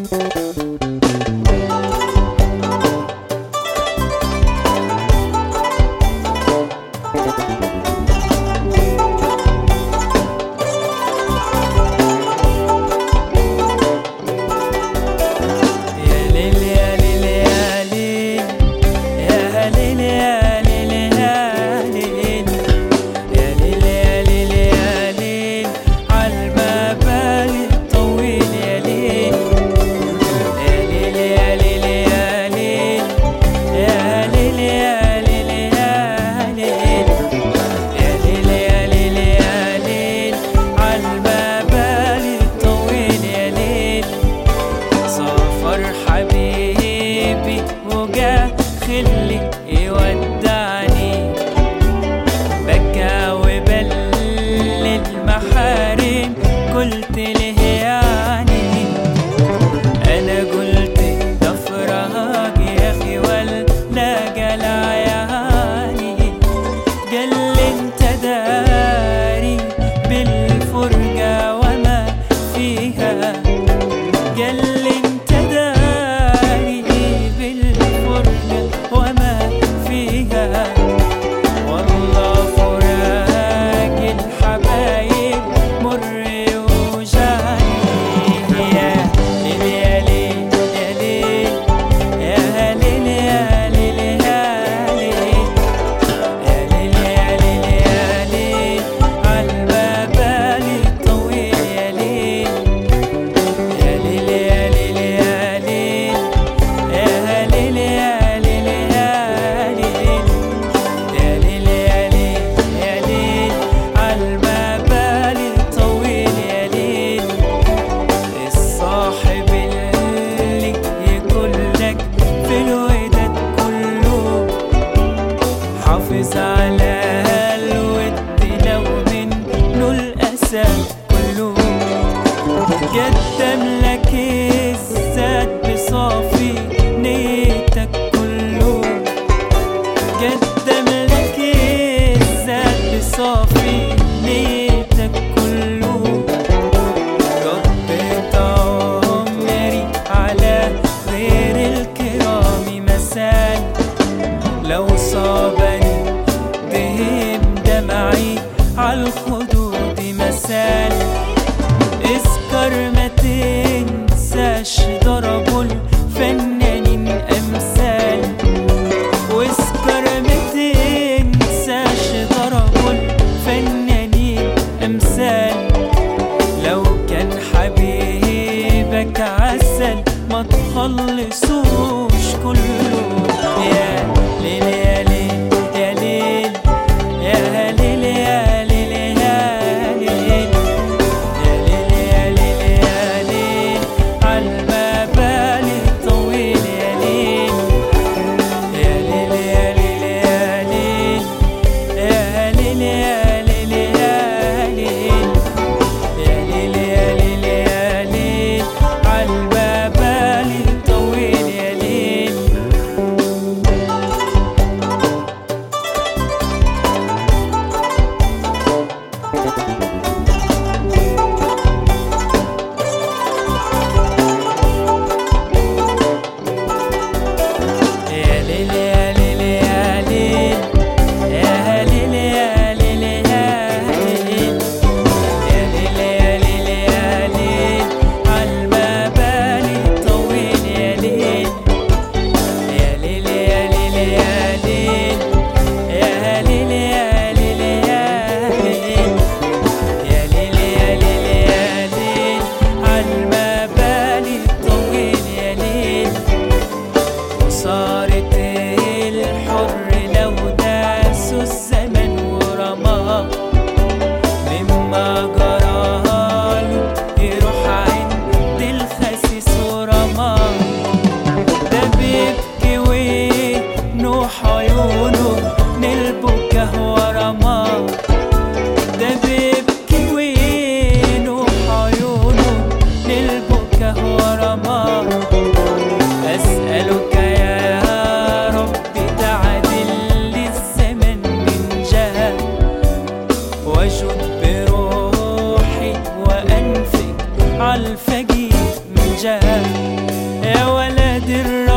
خلي يودعني، بكى وبلل محارم، قلت له يعني انا قلت ده فراق يا اخي ولا جلع يعني، قال لي انت داري بالفرقة وما فيها، قال لي انت داري بالفرقة وما فيها، والله فراق الحبايب مر يوجعني، يا ليل يا ليل يا ليل يا ليل يا ليل يا ليل يا ليل يا ليل عالبال الطويل يا ليل يا ليل يا ليل يا ليل يا ليل يا ليل يا ليل يا ليل يا ليل عالبال الطويل يا ليل، الصاحب اللي يقولك في الوداد كله حافظ على الود لو منه الأسى كله، قدم لك الزاد بصافي نيتك كله، قدم لك الزاد بصافي نيتك كله، قضيت عمري على خير الكرام مثال، لو صابني دهم دمعي عالخدود مثال، اسكر ما تنساش ضربوا الفنانين أمثال، واسكر ما تنساش ضربوا الفنانين أمثال، لو كان حبيبك عسل ما تخلصوش كله، يا ليل يا ليل يا ليل يا ليل يا ليل يا ليل يا ليل يا ليل يا ليل عالبال الطويل يا ليل يا ليل يا ليل يا ليل يا ليل يا ليل يا ليل يا ليل يا ليل يا ليل عالبال الطويل يا ليل. يا ليل يا ليل يا ليل يا ليل يا ليل يا ليل يا ليل يا ليل عالبال الطويل يا ليل يا ليل يا ليل يا ليل يا ليل يا ليل يا ليل يا ليل يا ليل عالبال الطويل يا ليل، وصارت الحر لو داسوا الزمن ورماه، مما جراله يروح عند الخسيس ورماه، ده بيبكي ونوح عيونه نلبكه ورماه، ده بيبكي ونوح عيونه نلبكه ورماه، أسألك يا رب تعدل للزمن من جهة، وأجد بروحي وأنفق عالفقير من جهة. الرمل